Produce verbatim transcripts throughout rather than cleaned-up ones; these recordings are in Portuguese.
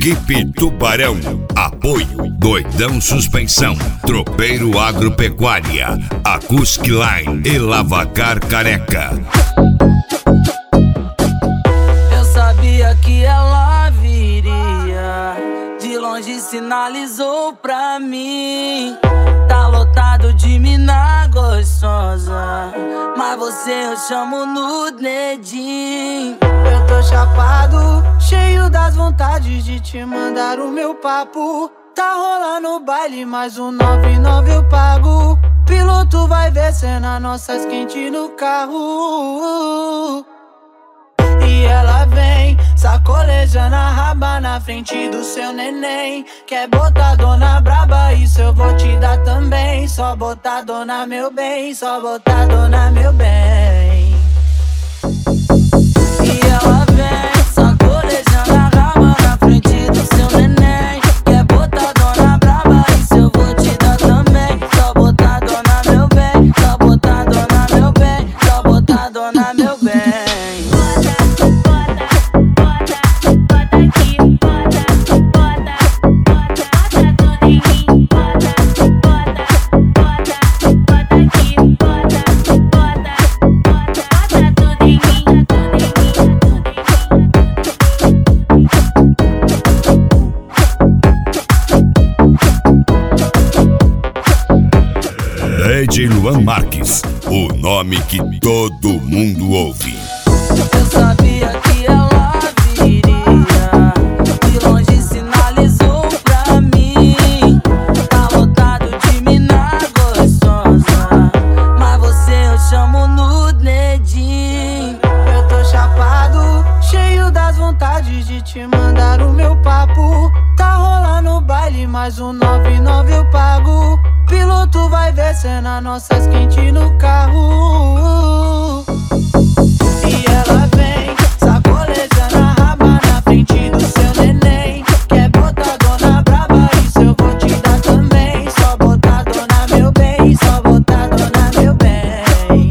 Equipe Tubarão. Apoio Doidão Suspensão, Tropeiro Agropecuária, Acoustic Line e Lavacar Careca. Eu sabia que ela viria, de longe sinalizou pra mim. Tá lotado de mina gostosa, mas você eu chamo no dedinho. Eu tô chapado, cheio das vontades de te mandar o meu papo. Tá rolando baile, mais um nove e nove eu pago. Piloto vai ver cena nossas quentes no carro. E ela vem, sacolejando a raba na frente do seu neném. Quer botar dona braba, isso eu vou te dar também. Só botar dona meu bem, só botar dona meu bem. E ela vem, sacolejando a raba na frente do seu neném. Quer botar dona braba, isso eu vou te dar também. Só botar dona meu bem, só botar dona meu bem, só botar dona meu bem. D J Luan Marques, o nome que todo mundo ouve. Eu sabia que ela viria, de longe sinalizou pra mim. Tá lotado de mina gostosa, mas você eu chamo no dedinho. Eu tô chapado, cheio das vontades de te mandar o meu papo. Tá rolando baile, mais um nove e nove eu pago. Piloto vai ver cena nossas quentes no carro. E ela vem, sacolejando a raba na frente do seu neném. Quer botar dona braba, isso eu vou te dar também. Só botar dona meu bem, só botar dona meu bem.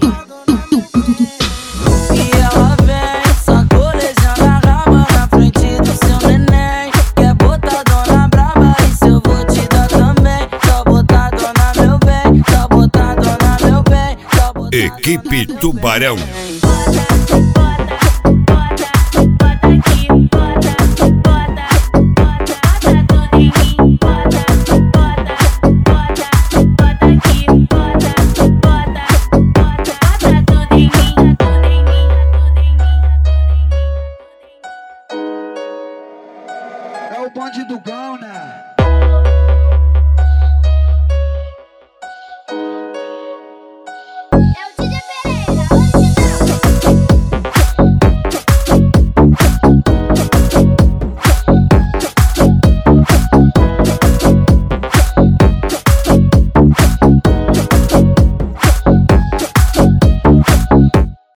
E ela vem, sacolejando a raba na frente do seu neném. Quer botar dona braba, isso eu vou te dar também. Só botar dona meu bem, só botar dona meu bem, só botar. Equipe Tubarão.